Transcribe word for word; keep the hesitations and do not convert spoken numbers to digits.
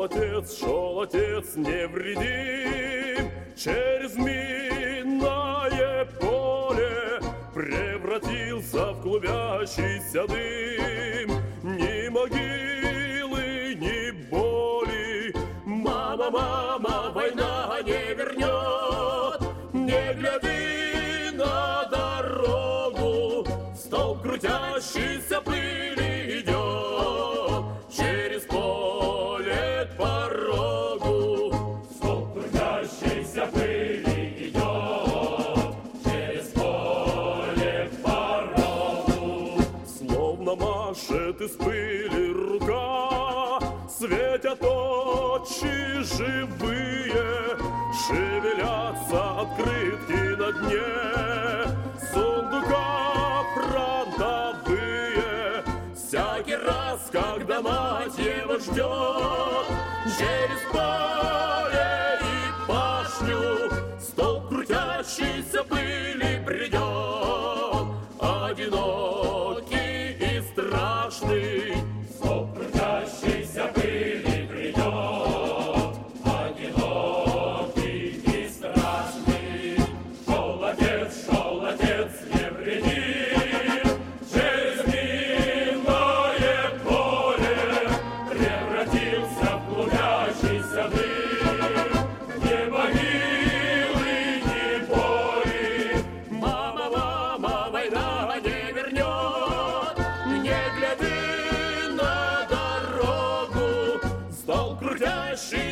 отец, шел отец невредим через минное поле, превратился в клубящийся дым. Ни могилы, ни боли, мама, мама, война не вернет. Не гляди на дорогу, столб крутящийся пыли идет через поле к порогу. Столб крутящийся пыли идет через поле к порогу. Словно машет из пыли рука, светят очи живые, шевелятся открытки на дне сундука фронтовые. Всякий раз, когда мать его ждет, через поле и пашню столб крутящийся пыли придет, одинокий и страшный. Столб крутящийся пыли придет, одинокий и страшный. Шел отец, шел отец невредим через минное поле, превратился в клубящийся дым. Ни могилы, ни боли, Мама, мама, война не вернет. Не гляди на дорогу, стол крутящий